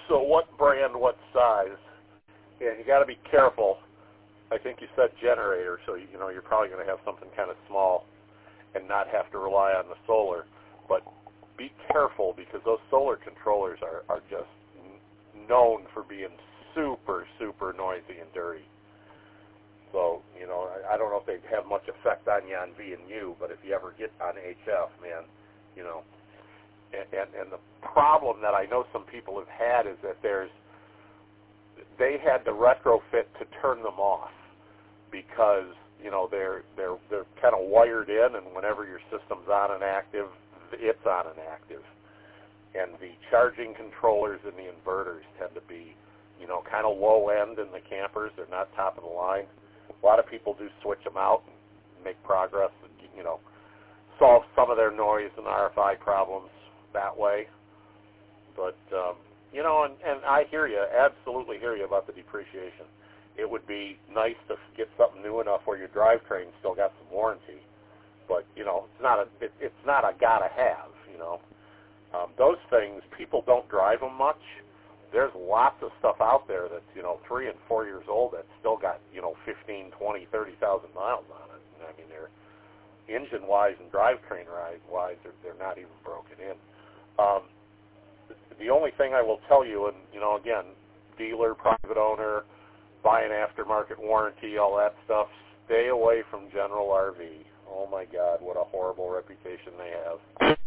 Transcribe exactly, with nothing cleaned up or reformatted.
So what brand, what size? And you got to be careful. I think you said generator, so you know you're probably going to have something kind of small and not have to rely on the solar. But be careful because those solar controllers are, are just known for being super, super noisy and dirty. So, you know, I, I don't know if they have much effect on you on V and U, but if you ever get on H F, man, you know. And, and, and the problem that I know some people have had is that there's, they had to retrofit to turn them off because, you know, they're, they're, they're kind of wired in, and whenever your system's on and active, it's on and active. And the charging controllers and the inverters tend to be, you know, kind of low end in the campers. They're not top of the line. A lot of people do switch them out and make progress and, you know, solve some of their noise and R F I problems that way. But, um, you know, and, and I hear you, absolutely hear you about the depreciation. It would be nice to get something new enough where your drivetrain still got some warranty. But, you know, it's not a, it, it's not a gotta have, you know. Um, those things, people don't drive them much. There's lots of stuff out there that's, you know, three and four years old that's still got, you know, fifteen, twenty, thirty thousand miles on it. And, I mean, they're engine-wise and drivetrain-wise, they're, they're not even broken in. Um, the only thing I will tell you, and, you know, again, dealer, private owner, buy an aftermarket warranty, all that stuff, stay away from General R V. Oh, my God, what a horrible reputation they have.